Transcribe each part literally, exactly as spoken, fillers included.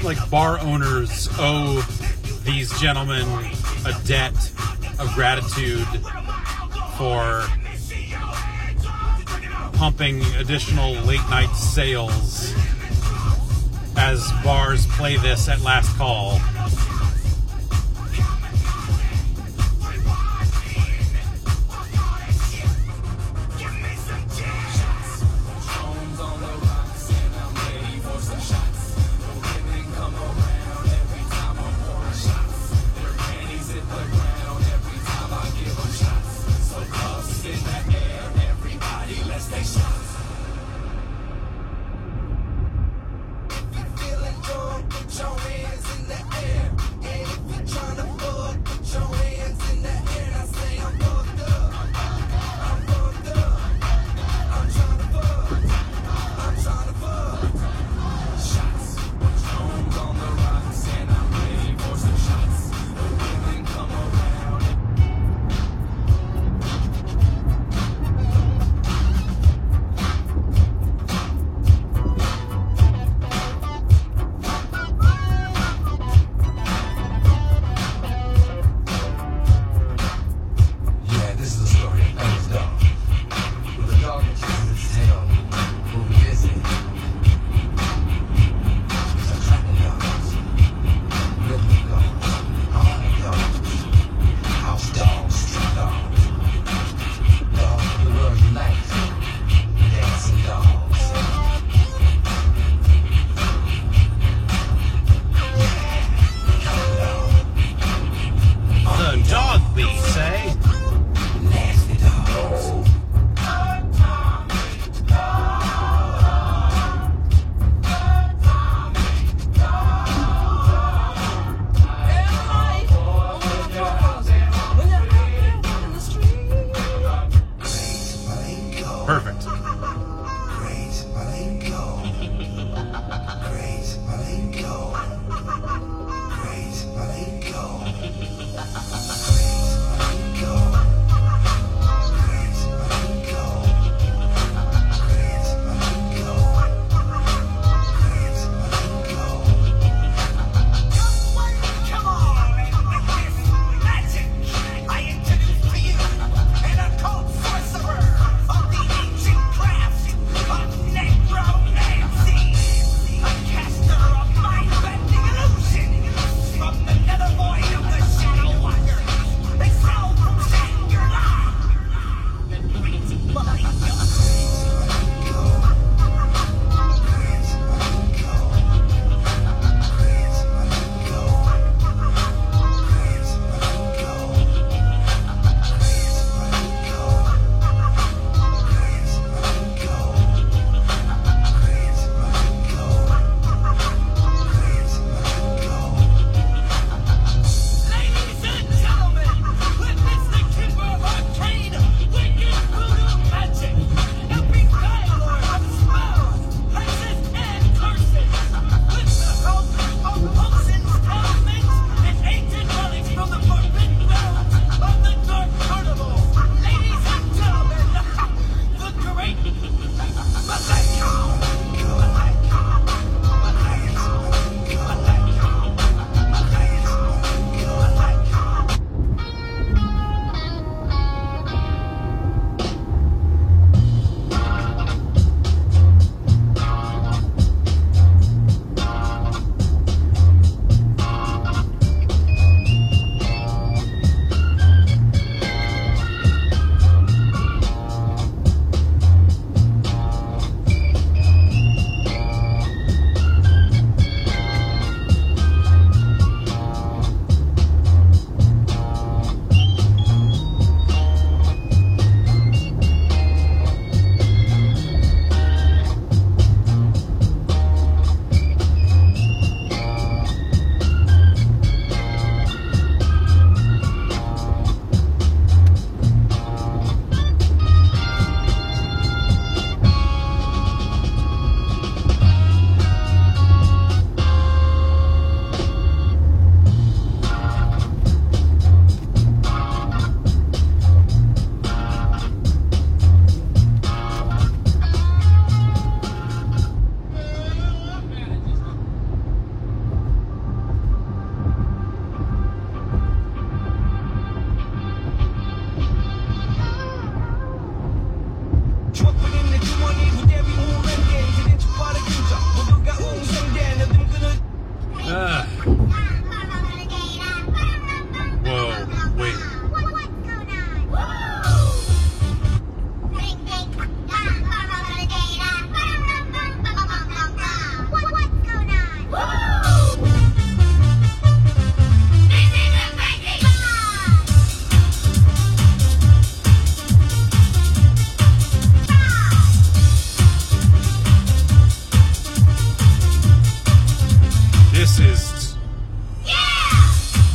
like bar owners owe these gentlemen a debt of gratitude for pumping additional late night sales as bars play this at last call. Put your hands in the air.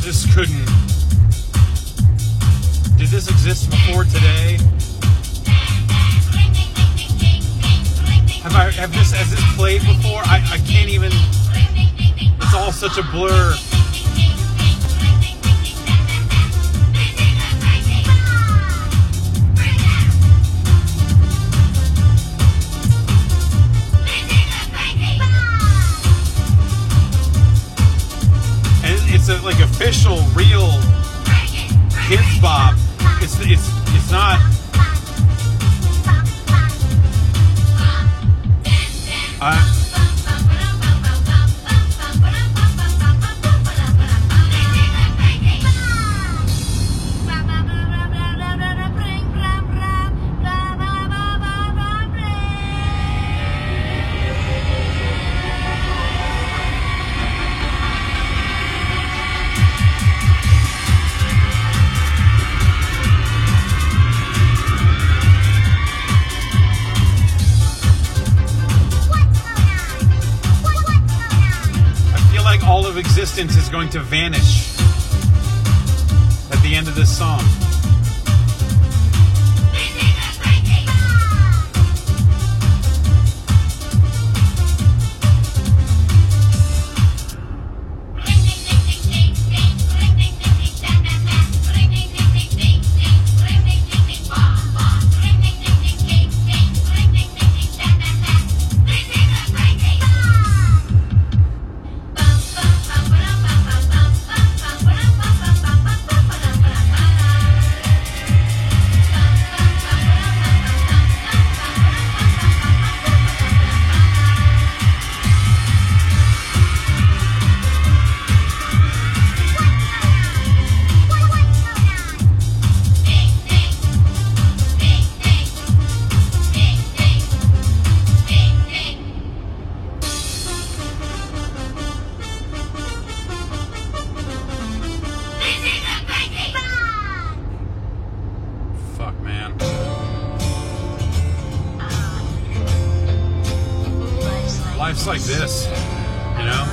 This couldn't. Did this exist before today? Have I have this has this played before? I, I can't even. It's all such a blur. It's a, like official, real kids bop. It's it's it's not. Uh, all of existence is going to vanish at the end of this song. Fuck, man. Life's like this, you know?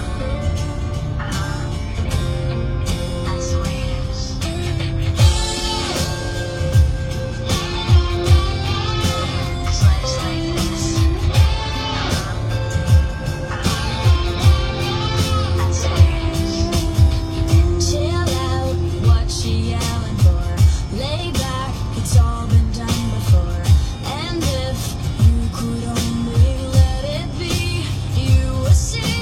See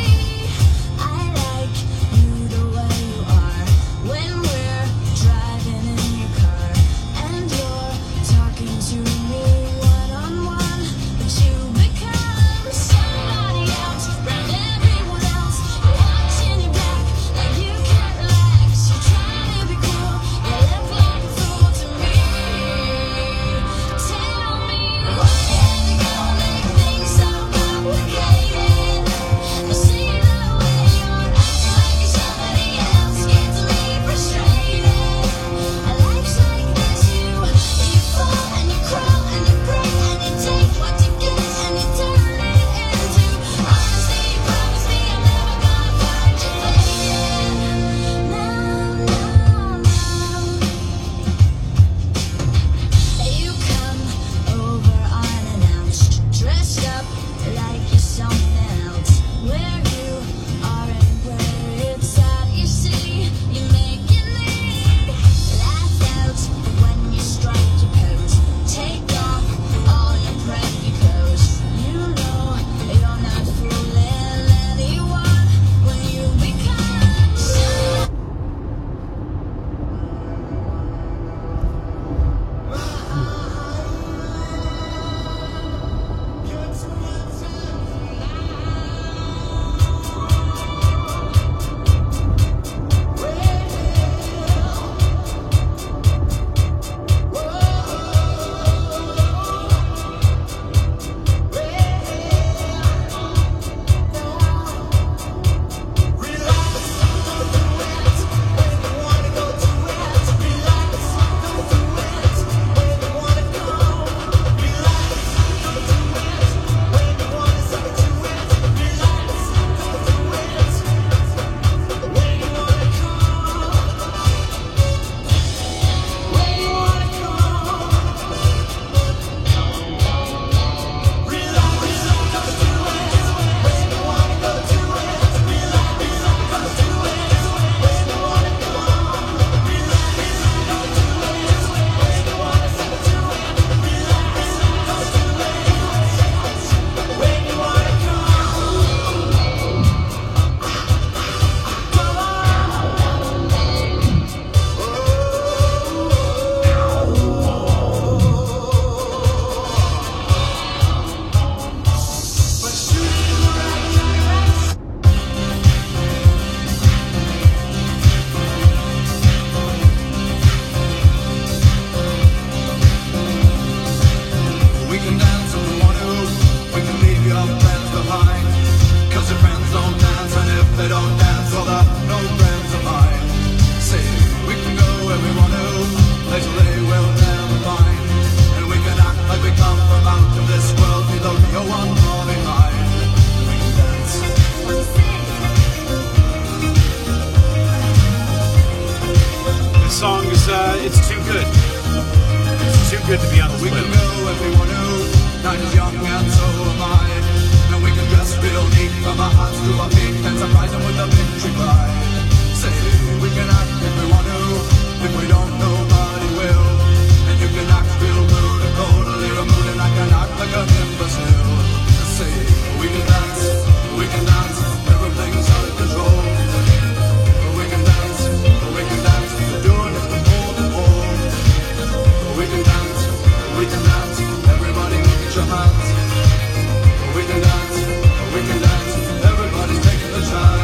good. It's too good to be on this We list. can go if we want to. Night is young and so am I. And we can dress real neat from our hearts to our feet and surprise them with a victory cry. Say we can act if we want to. If we don't, nobody will. And you can act real rude and totally removed, and I can act like an imbecile. Say we can dance, we can dance. Everything's out of control. We can dance, we can dance. Doing it from pole to pole. We can dance, we can dance. Everybody look at your hands. We can dance, we can dance. Everybody's taking the chance.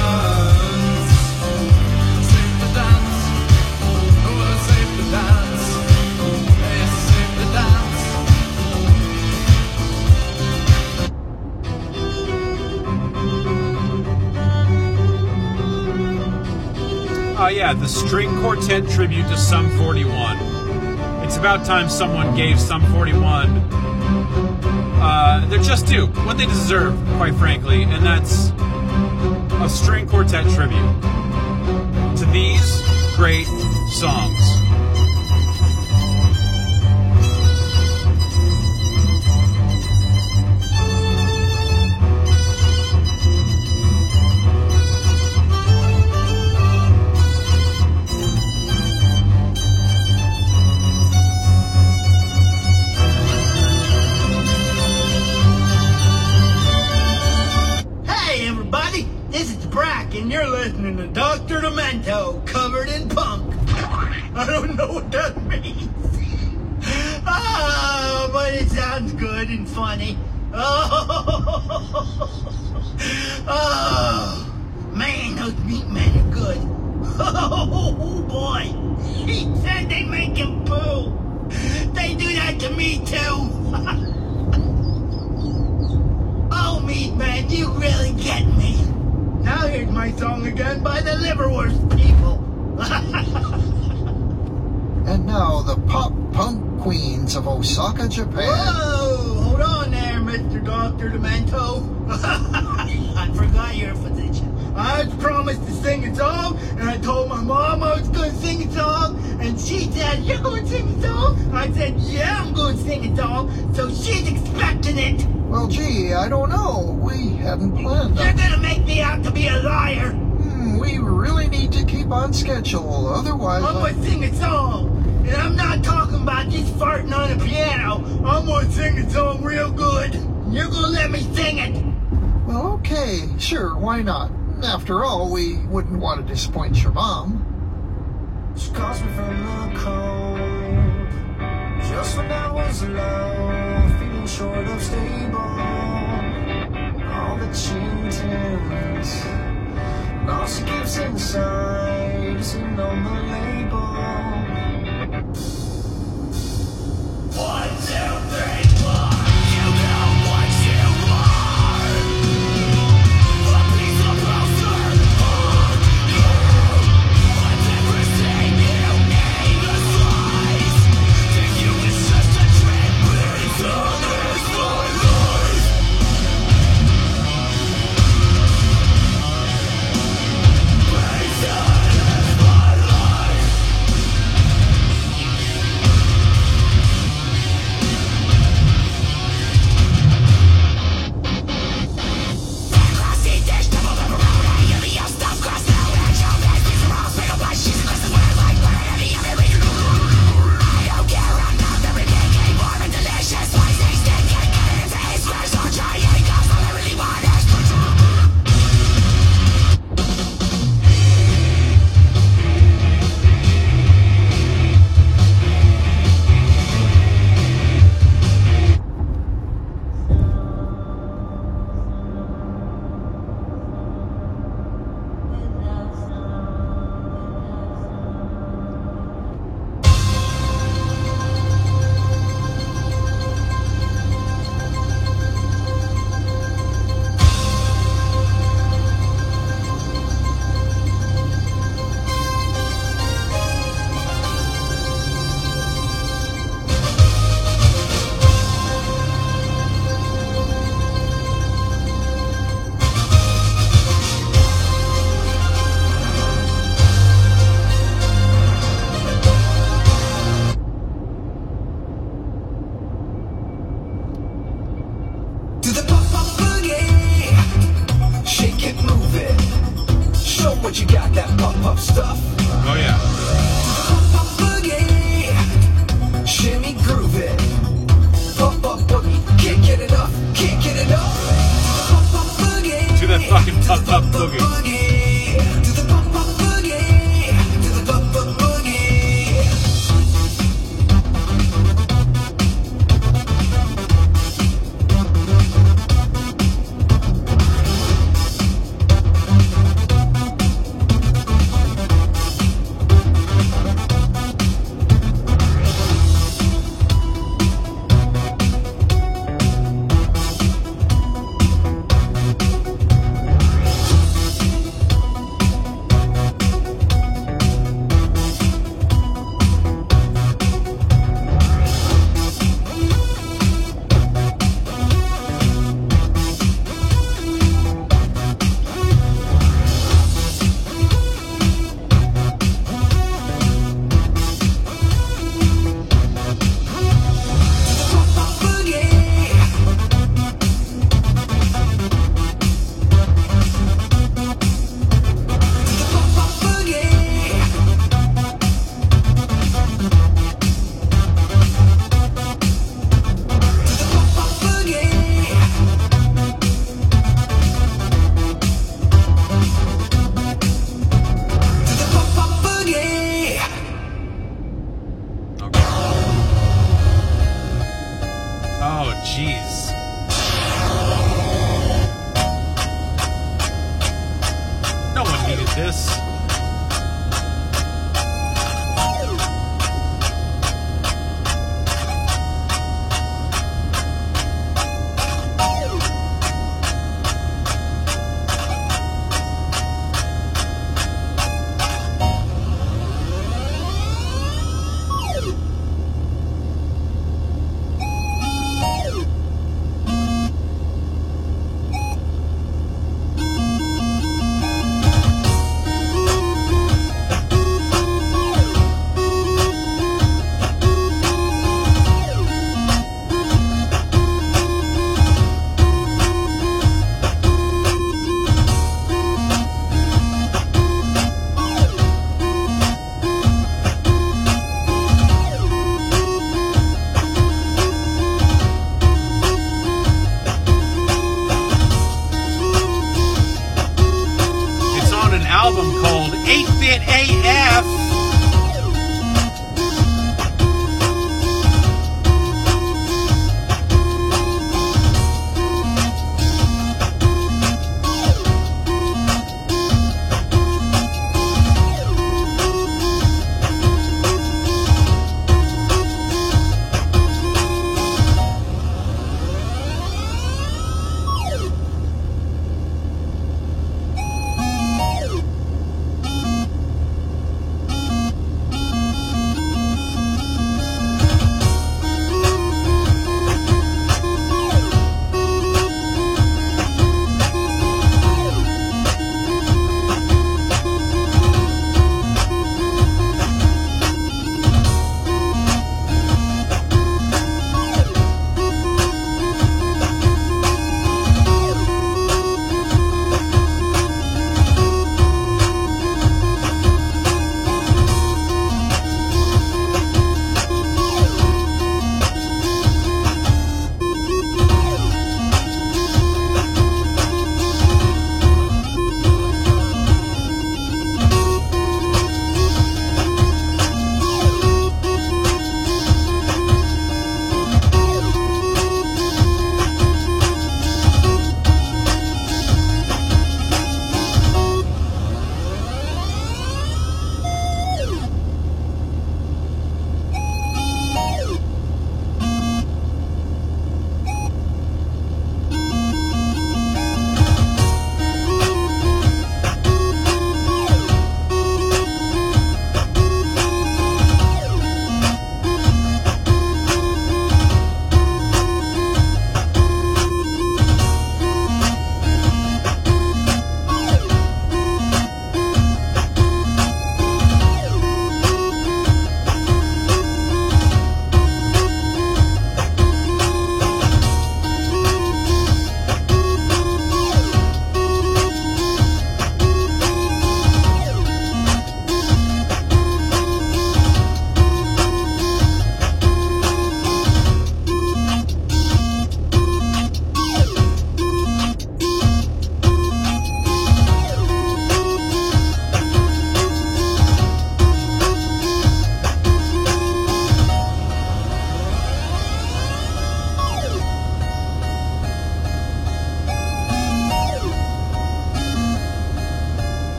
Safe to dance. Oh, it's safe to dance. It's safe to dance. Oh yeah, the string quartet tribute to Sum forty-one. It's about time someone gave Sum forty-one uh, they're just due, what they deserve, quite frankly, and that's a string quartet tribute to these great songs. And you're listening to Doctor Demento covered in punk. I don't know what that means. Ah, but it sounds good and funny. Oh, oh man, those meat men are good. Oh boy, he said they make him poo. They do that to me too. Oh, meat man, you really get me. Now here's my song again by the Liverwurst people. And now the pop punk queens of Osaka, Japan. Whoa, hold on there, Mister Doctor Demento. I forgot you're a physician. I was promised to sing a song, and I told my mom I was going to sing a song, and she said, "You're going to sing a song?" I said, "Yeah, I'm going to sing a song," so she's expecting it. Well, gee, I don't know. We hadn't planned You're on. going to make me out to be a liar. Hmm, we really need to keep on schedule, otherwise I'm I... going to sing a song, and I'm not talking about just farting on a piano. I'm going to sing a song real good. You're going to let me sing it. Well, okay, sure, why not? After all, we wouldn't want to disappoint your mom. She calls me from the cold. Just when I was low, feeling short of stable. All the cheatings, and all she keeps inside is in on the label. One, two, three, four. You know what you are. A piece of poster on you. But everything you need a slice. To you it's just a trick, but it's all this my life. Based on my life.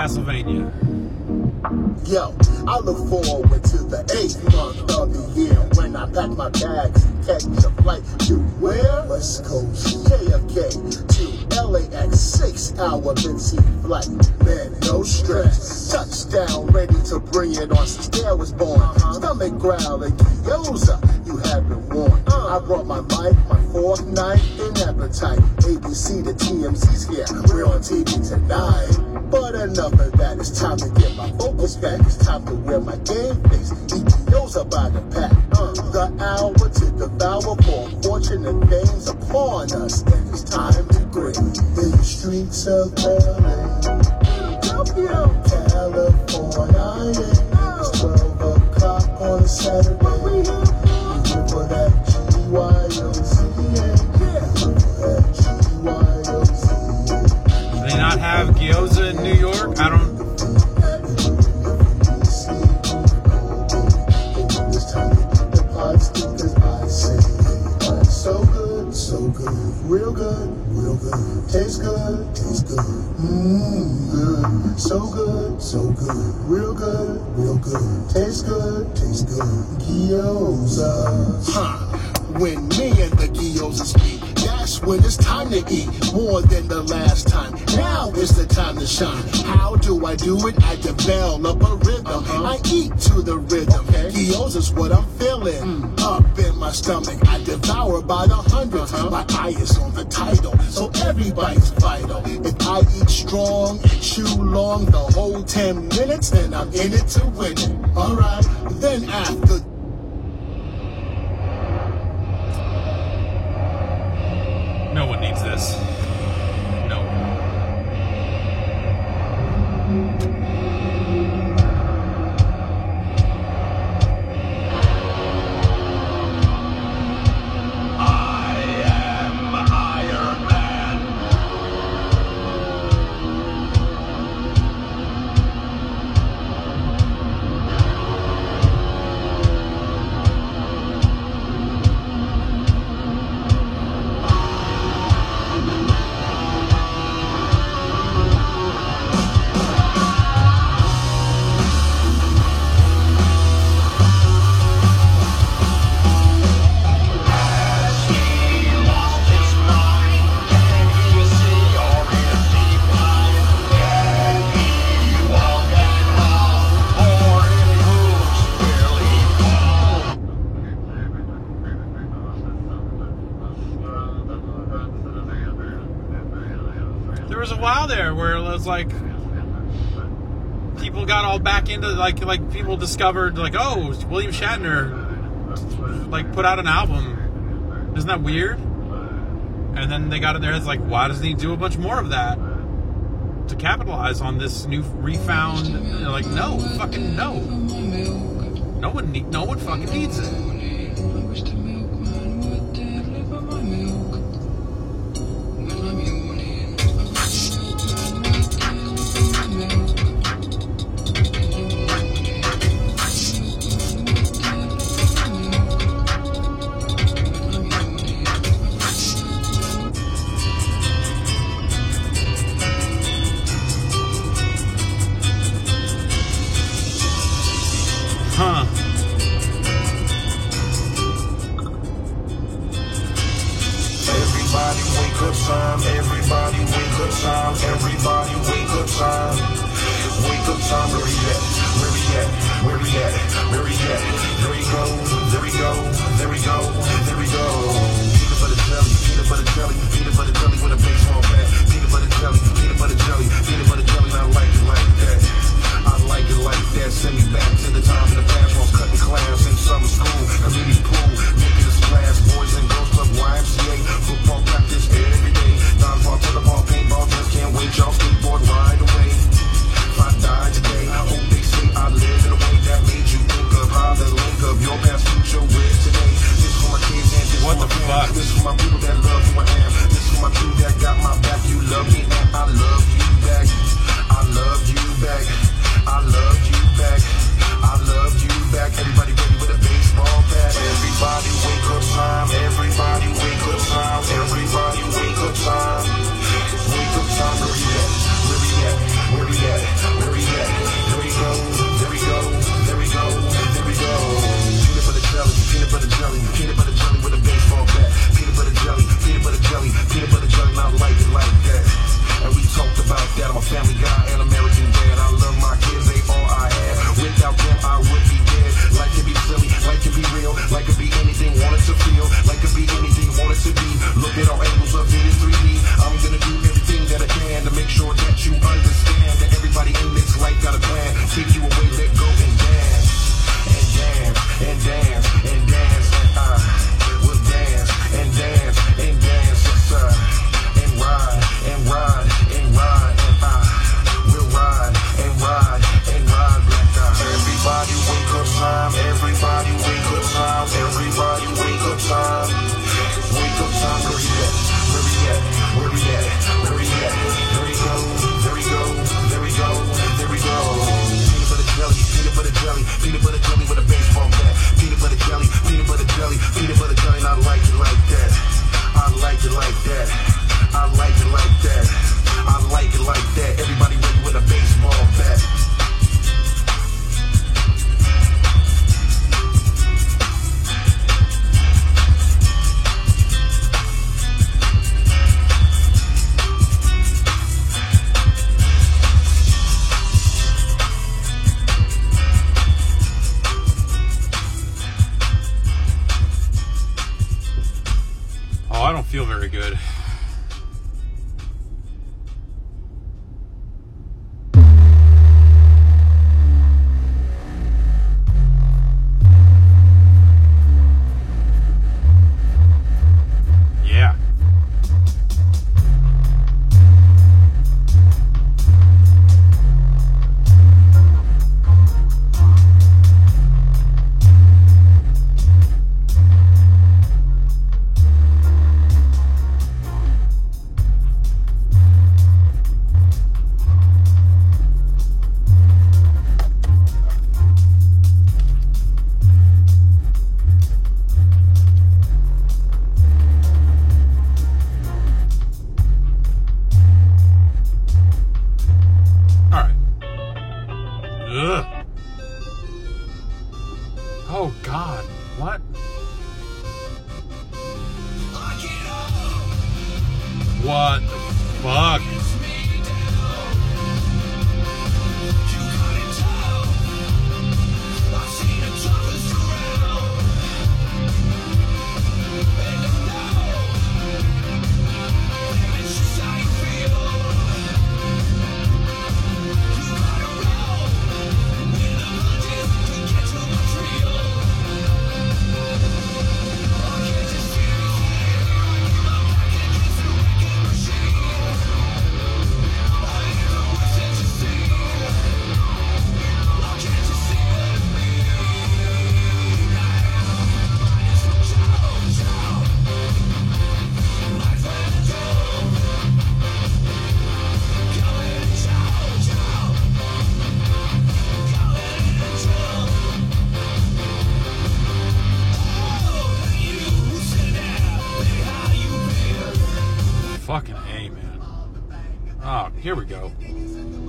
Castlevania. Yo, I look forward to the eighth month of the year when I pack my bags and catch a flight to where? West Coast, J F K to L A X, six hour mid-sea flight. Man, no stress. Touchdown, ready to bring it on since Dare was born. Stomach growl and gyoza, you have been warned. I brought my mic, my fork, knife, and appetite. A B C to T M Z's here, we're on T V tonight. But enough of that, it's time to get my focus back. It's time to wear my game face. Eat Gyoza by the pack. Uh, the hour to devour for fortune and fame's upon us. And it's time to grin in the streets of L A. Tokyo, California, yeah. It's twelve o'clock on a Saturday. We here for that G Y O Z, yeah. For that G Y O Z. Do they not have gyoza in New York? I don't. So good, so good, real good, real good, tastes good, tastes good, mmm, good, so good, so good, real good, real good, tastes good, tastes good, gyoza. Huh, when me and the gyoza speak, that's when it's time to eat more than the last time. Now is the time to shine. How do I do it? I develop a rhythm. Uh-huh. I eat to the rhythm. Okay. Gyoza's what I'm feeling. Mm. Up in my stomach, I devour by the hundreds. Uh-huh. My eye is on the title, so every bite's vital. If I eat strong and chew long the whole ten minutes, then I'm in it to win it. Alright, then after. No one needs this. No one. There was a while there where it was like people got all back into like like people discovered like, oh, William Shatner like put out an album. Isn't that weird? And then they got in their heads like, why doesn't he do a bunch more of that to capitalize on this new refound? And they're like, no, fucking no. No one need, no one fucking needs it. Huh. Everybody wake up time, everybody wake up time, everybody wake up time. Wake up time, where we at? Where we at? Where we at? Where we at? There we go, there we go, there we go, there we go. Peanut butter jelly, peanut butter jelly, peanut butter jelly with a baseball bat. Peanut butter jelly, peanut butter jelly, peanut butter jelly, and I like it like that. I like it like that. Send me back to the time in the past while cutting class in summer school, community pool, making a splash, boys and girls club, Y M C A, football practice every day. Non-ball, tetherball, paintball, just can't wait, y'all skateboard right away. If I die today, I hope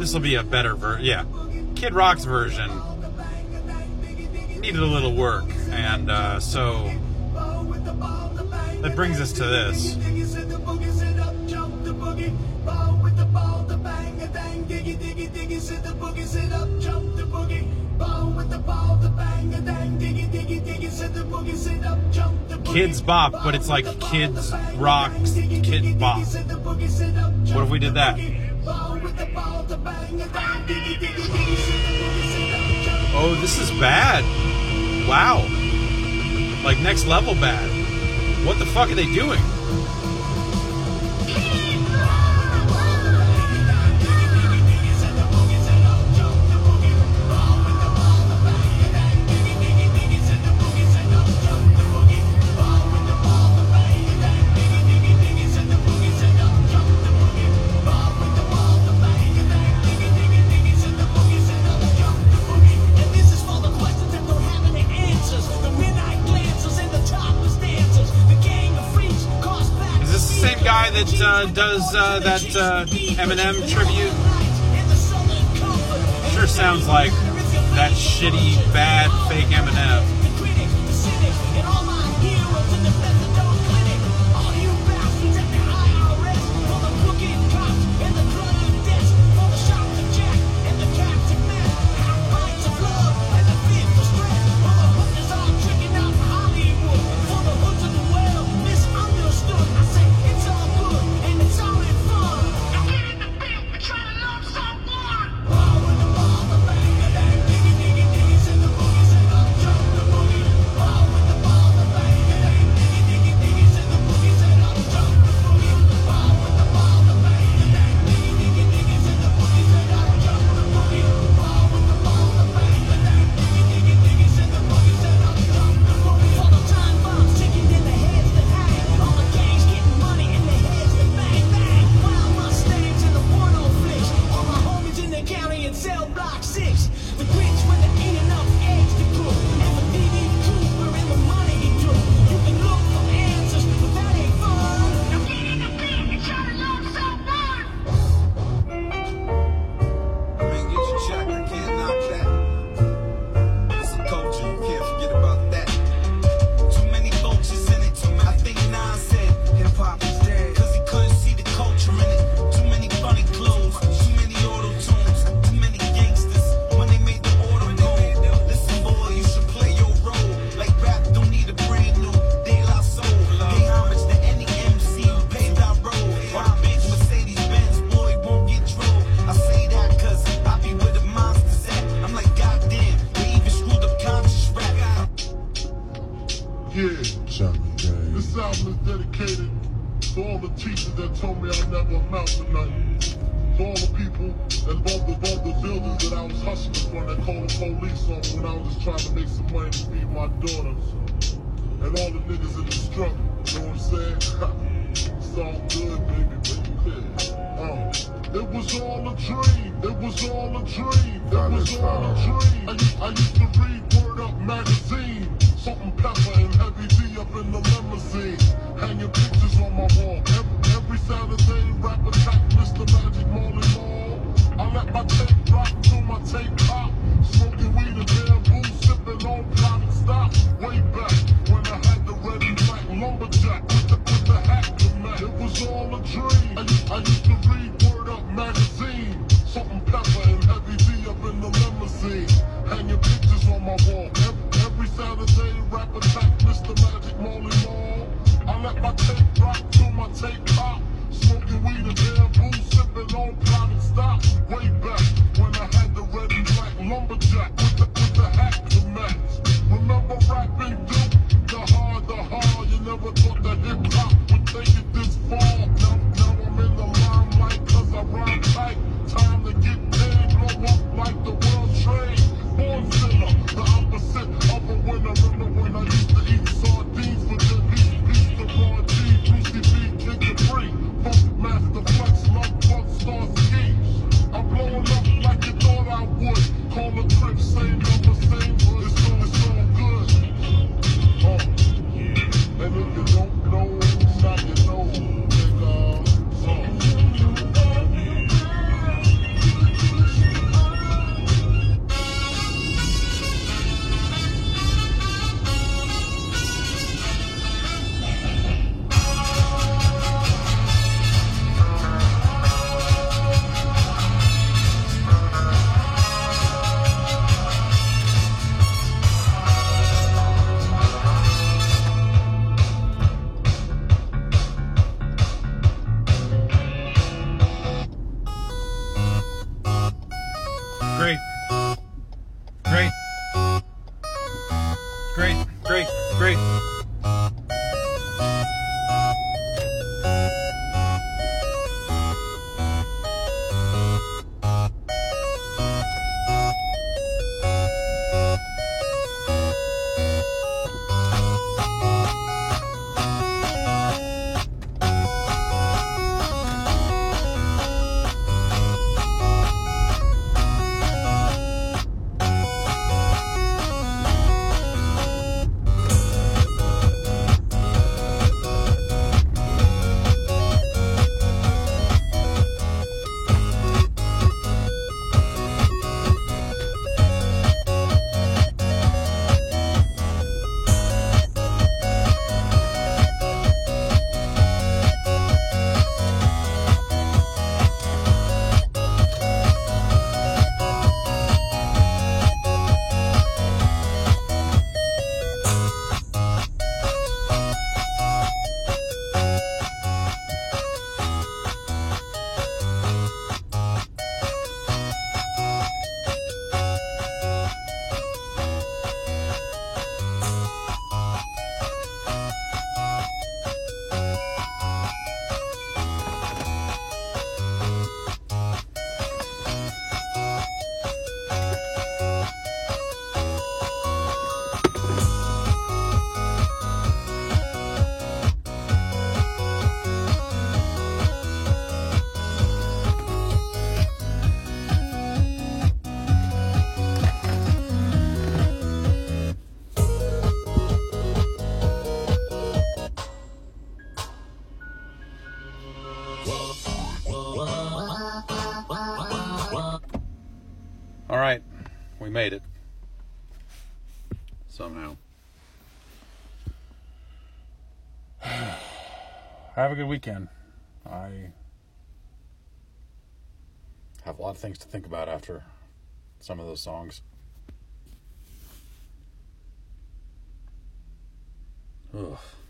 this will be a better version. Yeah, Kid Rock's version needed a little work, and uh, so that brings us to this. Kids Bop, but it's like Kids Rock, Kid Bop. What if we did that? Oh, this is bad. Wow. Like next level bad. What the fuck are they doing? That uh, does uh, that uh, Eminem tribute. Sure sounds like that shitty, bad, fake Eminem. Smoking weed and bamboo, sipping on private stock. Way back when I had Great. Great. Great, great, great. All right, we made it. Somehow. Have a good weekend. I have a lot of things to think about after some of those songs. Ugh.